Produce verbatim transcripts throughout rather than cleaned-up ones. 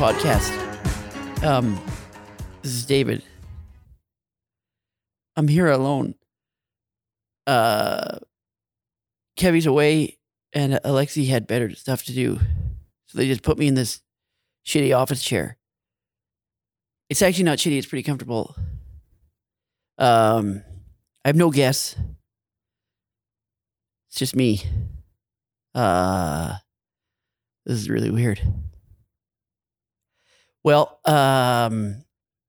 podcast. Um, this is David. I'm here alone. Uh, Kevy's away, and Alexi had better stuff to do, so they just put me in this shitty office chair. It's actually not shitty; it's pretty comfortable. Um, I have no guests. It's just me. Uh, this is really weird. Well, um,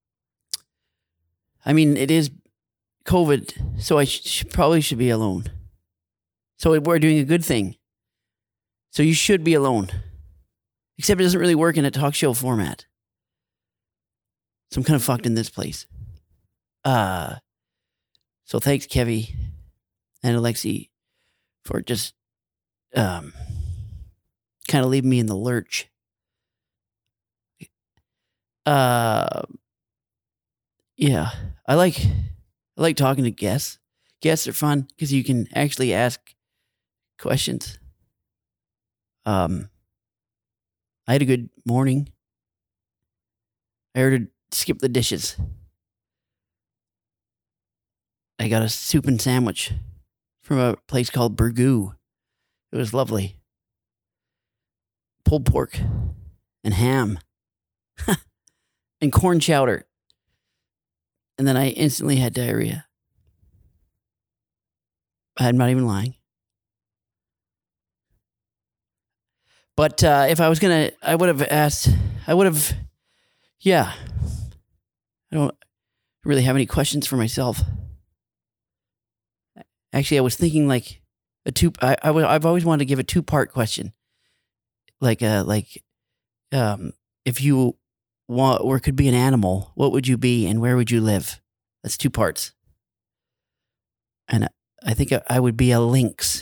I mean, it is COVID, so I sh- sh- probably should be alone. So we're doing a good thing. So you should be alone. Except it doesn't really work in a talk show format. So I'm kind of fucked in this place. Uh, so thanks, Kevy and Alexi, for just um, kind of leaving me in the lurch. Uh, yeah, I like I like talking to guests. Guests are fun because you can actually ask questions. Um, I had a good morning. I ordered skip the dishes. I got a soup and sandwich from a place called Burgoo. It was lovely. Pulled pork and ham. And corn chowder. And then I instantly had diarrhea. I'm not even lying. But uh, if I was going to, I would have asked, I would have, yeah. I don't really have any questions for myself. Actually, I was thinking like a two, I, I, I've always wanted to give a two-part question. Like, uh, like, um, if you want, or could be an animal, what would you be and where would you live? That's two parts. And I think I would be a lynx.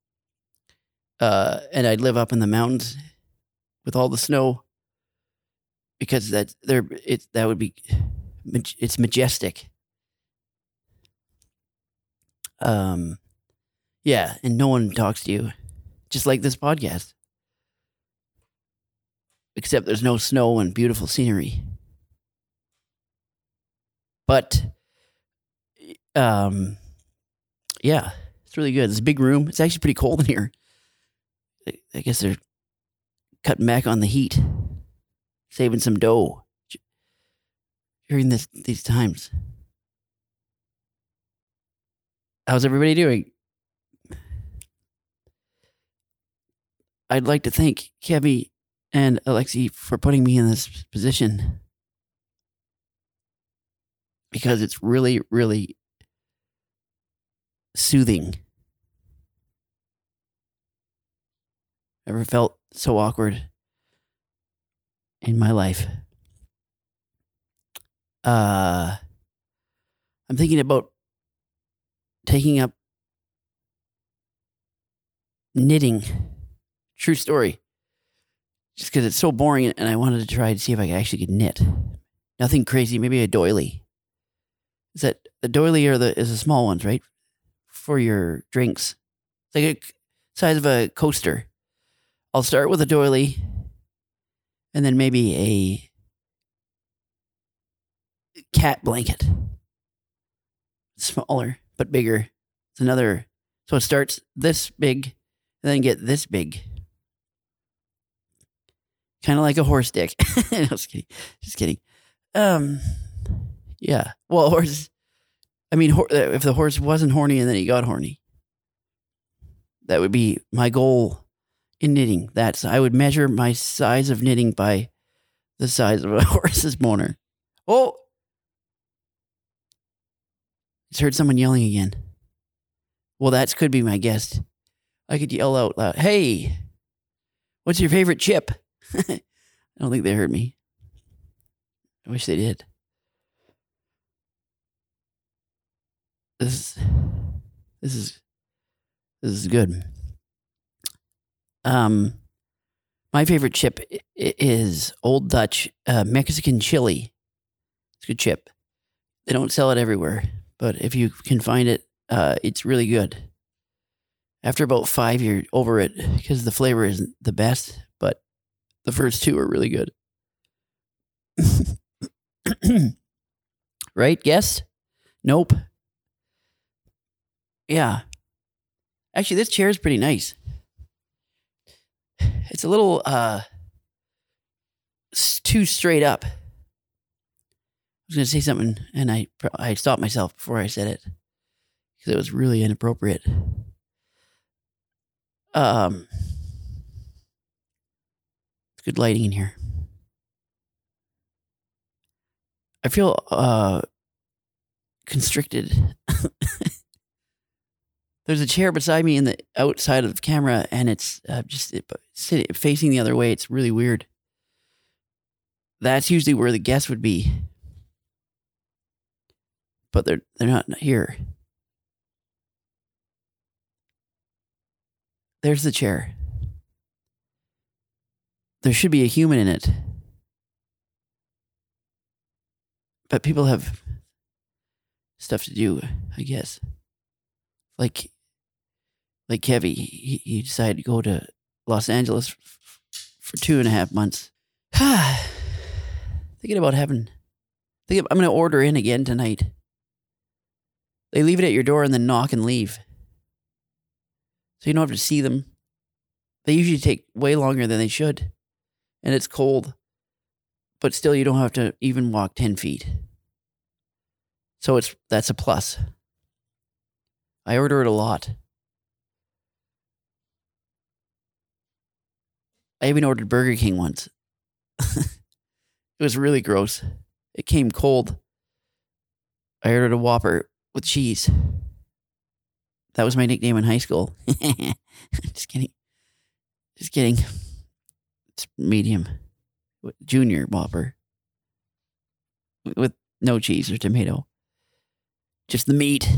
Uh, and I'd live up in the mountains with all the snow because that there it that would be it's majestic. Um, yeah, and no one talks to you, just like this podcast. Except there's no snow and beautiful scenery. But, um, yeah, it's really good. It's a big room. It's actually pretty cold in here. I guess they're cutting back on the heat, saving some dough during this these times. How's everybody doing? I'd like to thank Kevy and Alexi for putting me in this position because it's really, really soothing. Ever felt so awkward in my life? Uh, I'm thinking about taking up knitting. True story. Just because it's so boring and I wanted to try to see if I actually could knit. Nothing crazy, maybe a doily. Is that the doily or the is the small ones, right? For your drinks. It's like a size of a coaster. I'll start with a doily and then maybe a cat blanket. Smaller, but bigger. It's another. So it starts this big and then get this big. Kind of like a horse dick. No, just kidding. Just kidding. Um, yeah. Well, horse. I mean, ho- if the horse wasn't horny and then he got horny, that would be my goal in knitting. That's I would measure my size of knitting by the size of a horse's boner. Oh, just heard someone yelling again. Well, that could be my guest. I could yell out loud, "Hey, what's your favorite chip?" I don't think they heard me. I wish they did. This, this is, this is good. Um, my favorite chip is Old Dutch uh, Mexican chili. It's a good chip. They don't sell it everywhere, but if you can find it, uh, it's really good. After about five, you're over it because the flavor isn't the best, but the first two are really good. Right? Guess? Nope. Yeah. Actually, this chair is pretty nice. It's a little uh, too straight up. I was going to say something, and I I stopped myself before I said it because it was really inappropriate. Um, it's good lighting in here. I feel uh, constricted. There's a chair beside me in the outside of the camera, and it's uh, just it, sit, facing the other way. It's really weird. That's usually where the guests would be, but they're they're not here. There's the chair. There should be a human in it, but people have stuff to do, I guess. Like. Like Kevy, he, he decided to go to Los Angeles f- for two and a half months. Thinking about having, thinking, I'm going to order in again tonight. They leave it at your door and then knock and leave. So you don't have to see them. They usually take way longer than they should. And it's cold. But still, you don't have to even walk ten feet. So it's that's a plus. I order it a lot. I even ordered Burger King once. It was really gross. It came cold. I ordered a Whopper with cheese. That was my nickname in high school. Just kidding. Just kidding. It's medium. Junior Whopper. With no cheese or tomato. Just the meat.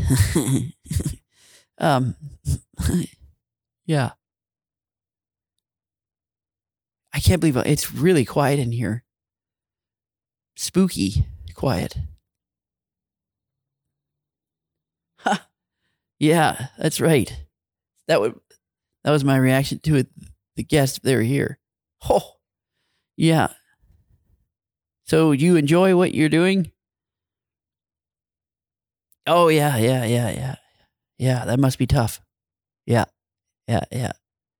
um, yeah. I can't believe it's really quiet in here. Spooky quiet. Ha. Yeah, that's right. That would that was my reaction to it. The guests, if they were here. Oh, yeah. So you enjoy what you're doing? Oh yeah, yeah, yeah, yeah, yeah. That must be tough. Yeah, yeah, yeah.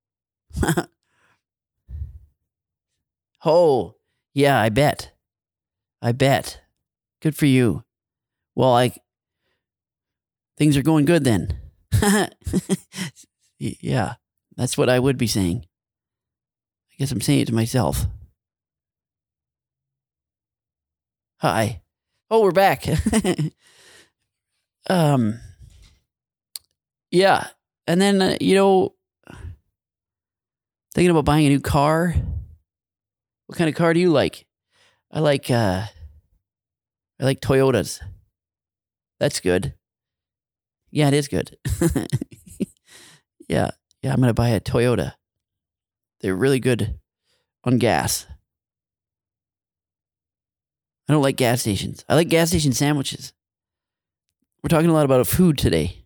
Oh, yeah, I bet. I bet. Good for you. Well, I things are going good then. Yeah, that's what I would be saying. I guess I'm saying it to myself. Hi. Oh, we're back. um. Yeah, and then uh, you know, thinking about buying a new car. What kind of car do you like? I like uh I like Toyotas. That's good. Yeah, it is good. yeah. Yeah, I'm going to buy a Toyota. They're really good on gas. I don't like gas stations. I like gas station sandwiches. We're talking a lot about food today.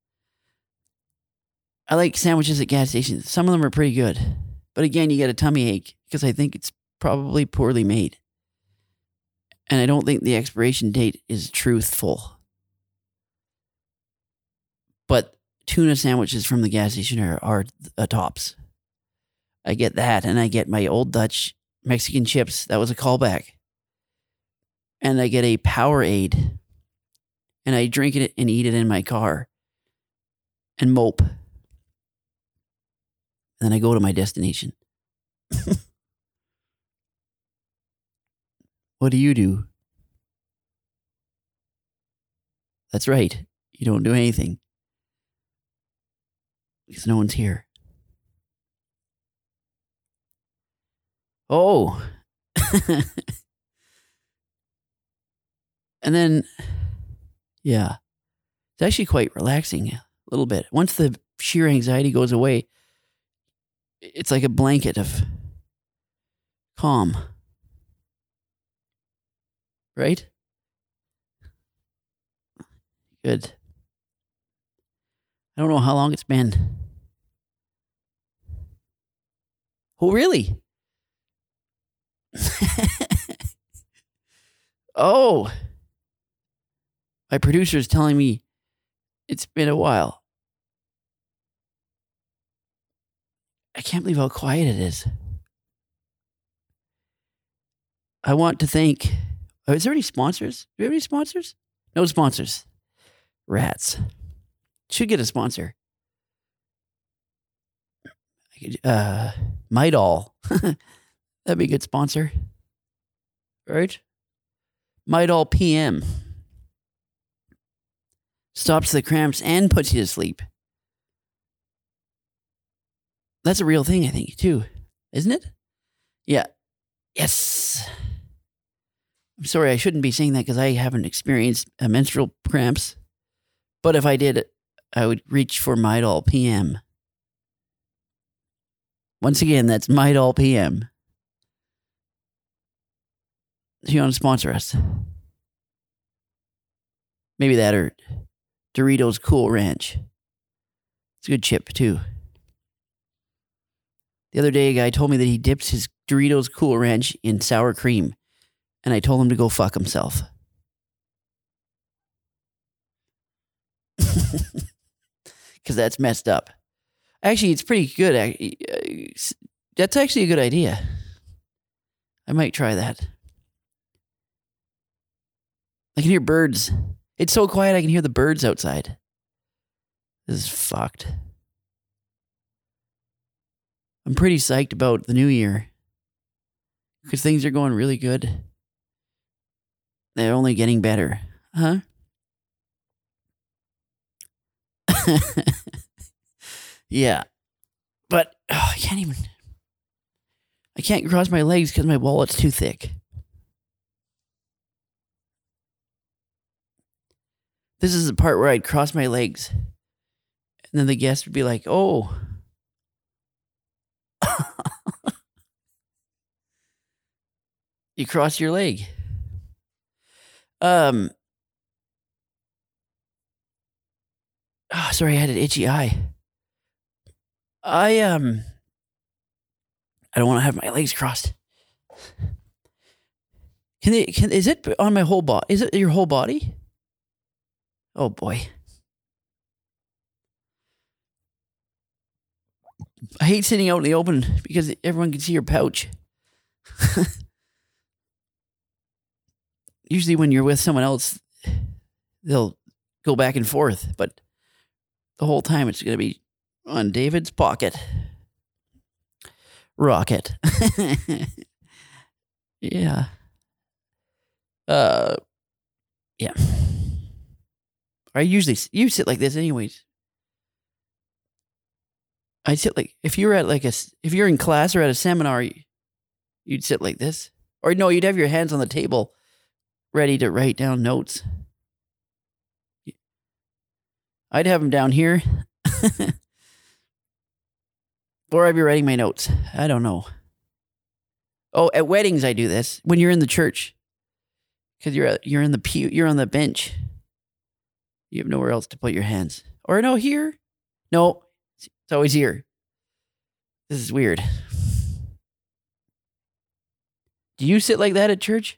I like sandwiches at gas stations. Some of them are pretty good. But again, you get a tummy ache because I think it's probably poorly made. And I don't think the expiration date is truthful. But tuna sandwiches from the gas station are, are uh, tops. I get that, and I get my Old Dutch Mexican chips. That was a callback. And I get a Powerade, and I drink it and eat it in my car and mope. And then I go to my destination. What do you do? That's right. You don't do anything. Because no one's here. Oh. And then, yeah, it's actually quite relaxing a little bit. Once the sheer anxiety goes away, it's like a blanket of calm. Right? Good. I don't know how long it's been. Oh, really? Oh, my producer is telling me it's been a while. I can't believe how quiet it is. I want to thank. Oh, is there any sponsors? Do we have any sponsors? No sponsors. Rats. Should get a sponsor. Uh, Midol. That'd be a good sponsor. Right? Midol P M. Stops the cramps and puts you to sleep. That's a real thing, I think, too. Isn't it? Yeah. Yes. I'm sorry, I shouldn't be saying that because I haven't experienced uh, menstrual cramps. But if I did, I would reach for Midol P M. Once again, that's Midol P M. Do you want to sponsor us? Maybe that or Doritos Cool Ranch. It's a good chip, too. The other day, a guy told me that he dips his Doritos Cool Ranch in sour cream. And I told him to go fuck himself. Because that's messed up. Actually, it's pretty good. That's actually a good idea. I might try that. I can hear birds. It's so quiet I can hear the birds outside. This is fucked. I'm pretty psyched about the new year. Because things are going really good. They're only getting better. Huh? Yeah. But oh, I can't even. I can't cross my legs because my wallet's too thick. This is the part where I'd cross my legs. And then the guest would be like, oh. You cross your leg. Um. Oh, sorry, I had an itchy eye. I, um. I don't want to have my legs crossed. Can they, can, is it on my whole body? Is it your whole body? Oh, boy. I hate sitting out in the open because everyone can see your pouch. Usually when you're with someone else, they'll go back and forth, but the whole time it's going to be on David's pocket. Rocket. Yeah. Uh, yeah. I usually, you sit like this anyways. I sit like, if you're at like a, if you're in class or at a seminar, you'd sit like this. Or no, you'd have your hands on the table ready to write down notes. I'd have them down here. Or I'd be writing my notes. I don't know. Oh, at weddings I do this. When you're in the church. Because you're, you're in the pew, you're on the bench. You have nowhere else to put your hands. Or no, here. No, it's always here. This is weird. Do you sit like that at church?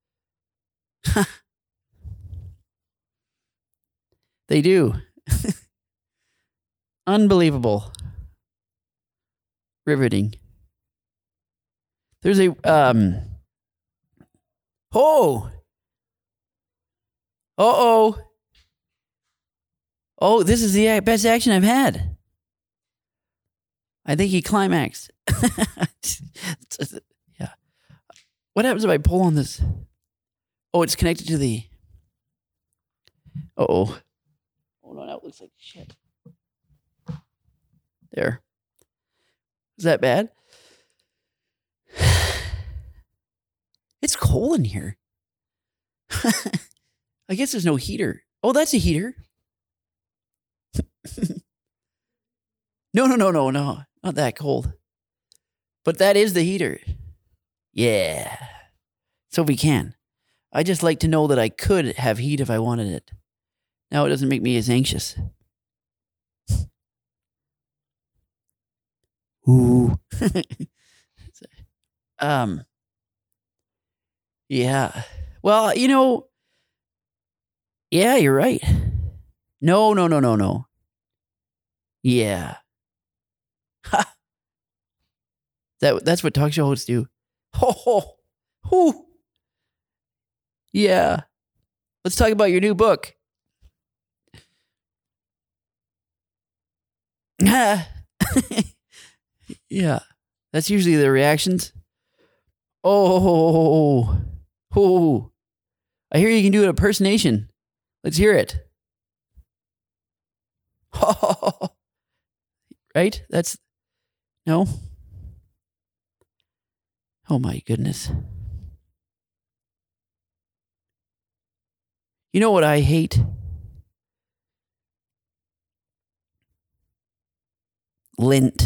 They do. Unbelievable. Riveting. There's a, um, oh, uh-oh. Oh, this is the best action I've had. I think he climaxed. Yeah. What happens if I pull on this? Oh, it's connected to the, uh-oh. Oh, no, that looks like shit. There. Is that bad? It's cold in here. I guess there's no heater. Oh, that's a heater. No, no, no, no, no. Not that cold. But that is the heater. Yeah. So we can. I just like to know that I could have heat if I wanted it. Now it doesn't make me as anxious. Ooh. um. Yeah. Well, you know, yeah, you're right. No, no, no, no, no. Yeah. Ha. That, that's what talk show hosts do. Ho, ho, ho. Yeah. Let's talk about your new book. Yeah. That's usually the reactions. Oh, oh. I hear you can do an impersonation. Let's hear it. Right? That's, no? Oh my goodness. You know what I hate? Lint.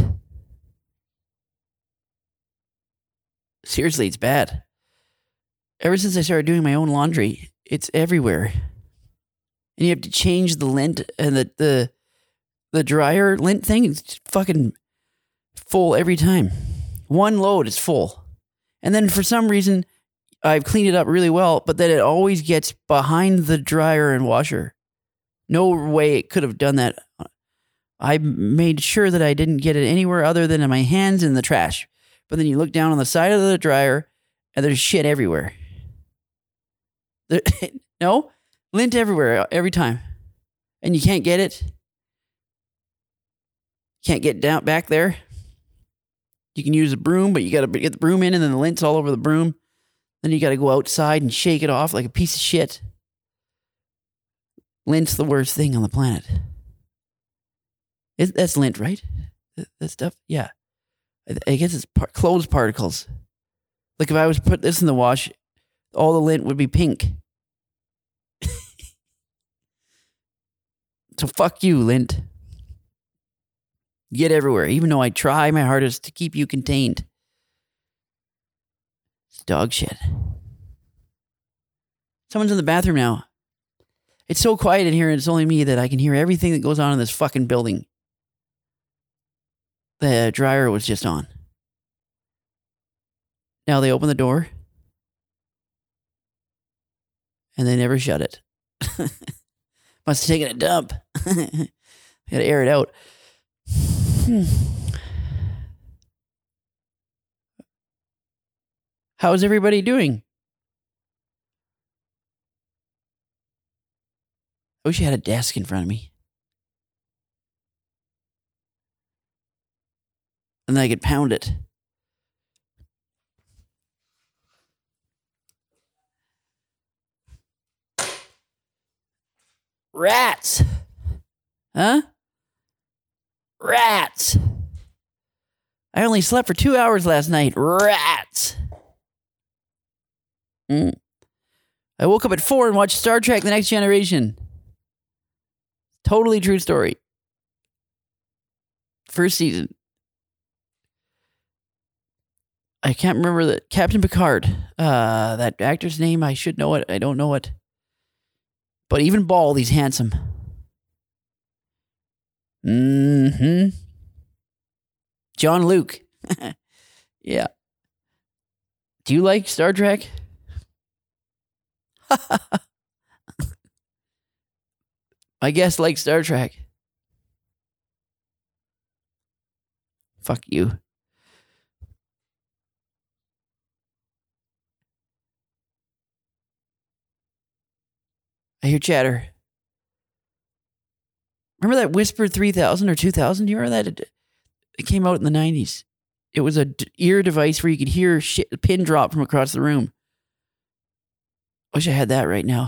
Seriously, it's bad. Ever since I started doing my own laundry, it's everywhere. And you have to change the lint and the the, the dryer lint thing is fucking full every time. One load is full. And then for some reason, I've cleaned it up really well, but then it always gets behind the dryer and washer. No way it could have done that. I made sure that I didn't get it anywhere other than in my hands in the trash. But then you look down on the side of the dryer and there's shit everywhere. There, no? Lint everywhere, every time. And you can't get it. Can't get down back there. You can use a broom, but you got to get the broom in and then the lint's all over the broom. Then you got to go outside and shake it off like a piece of shit. Lint's the worst thing on the planet. It, that's lint, right? That, that stuff? Yeah. I, I guess it's par- clothes particles. Like if I was to put this in the wash, all the lint would be pink. So fuck you, lint. Get everywhere, even though I try my hardest to keep you contained. It's dog shit. Someone's in the bathroom now. It's so quiet in here and it's only me that I can hear everything that goes on in this fucking building. The dryer was just on. Now they open the door. And they never shut it. Must have taken a dump. Gotta air it out. Hmm. How's everybody doing? I wish I had a desk in front of me. And then I could pound it. Rats. Huh? Rats. I only slept for two hours last night. Rats. Mm. I woke up at four and watched Star Trek The Next Generation. Totally true story. First season. I can't remember the Captain Picard. Uh, that actor's name, I should know it. I don't know it. But even bald, he's handsome. Mm-hmm. John Luke. Yeah. Do you like Star Trek? My guest likes Star Trek. Fuck you. I hear chatter. Remember that Whisper three thousand or two thousand? Do you remember that? It came out in the nineties. It was a d- ear device where you could hear shit, a pin drop from across the room. Wish I had that right now.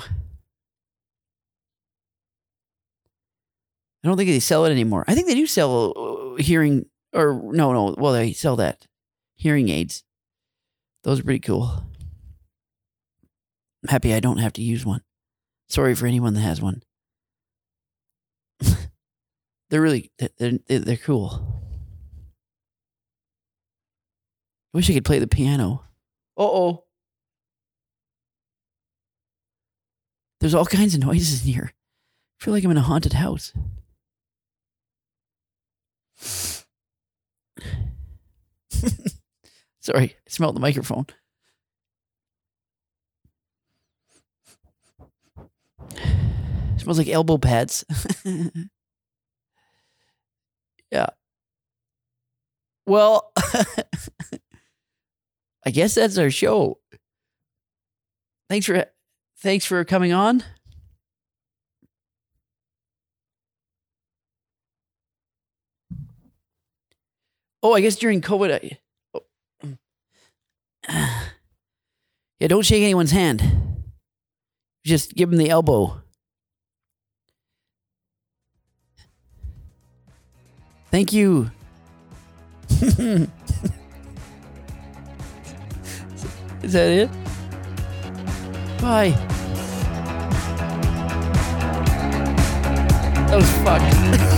I don't think they sell it anymore. I think they do sell uh, hearing, or no, no. Well, they sell that. Hearing aids. Those are pretty cool. I'm happy I don't have to use one. Sorry for anyone that has one. They're really, they're, they're, they're cool. I wish I could play the piano. Uh-oh. There's all kinds of noises in here. I feel like I'm in a haunted house. Sorry, I smelled the microphone. Smells like elbow pads. Yeah. Well, I guess that's our show. Thanks for thanks for coming on. Oh, I guess during COVID, I, oh. Yeah, don't shake anyone's hand. Just give them the elbow. Thank you. Is that it? Bye. That was fucked.